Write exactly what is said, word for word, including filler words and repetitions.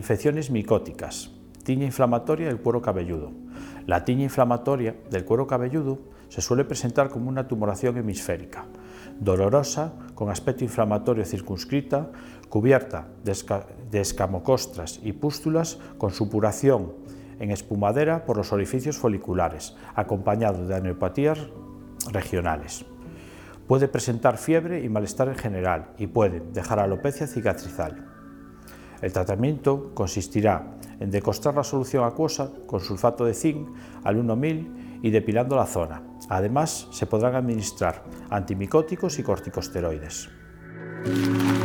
Infecciones micóticas. Tiña inflamatoria del cuero cabelludo. La tiña inflamatoria del cuero cabelludo se suele presentar como una tumoración hemisférica, dolorosa, con aspecto inflamatorio circunscrita, cubierta de, esca de escamocostras y pústulas, con supuración en espumadera por los orificios foliculares, acompañado de aneopatías regionales. Puede presentar fiebre y malestar en general y puede dejar alopecia cicatrizal. El tratamiento consistirá en decostar la solución acuosa con sulfato de zinc al uno mil y depilando la zona. Además, se podrán administrar antimicóticos y corticosteroides.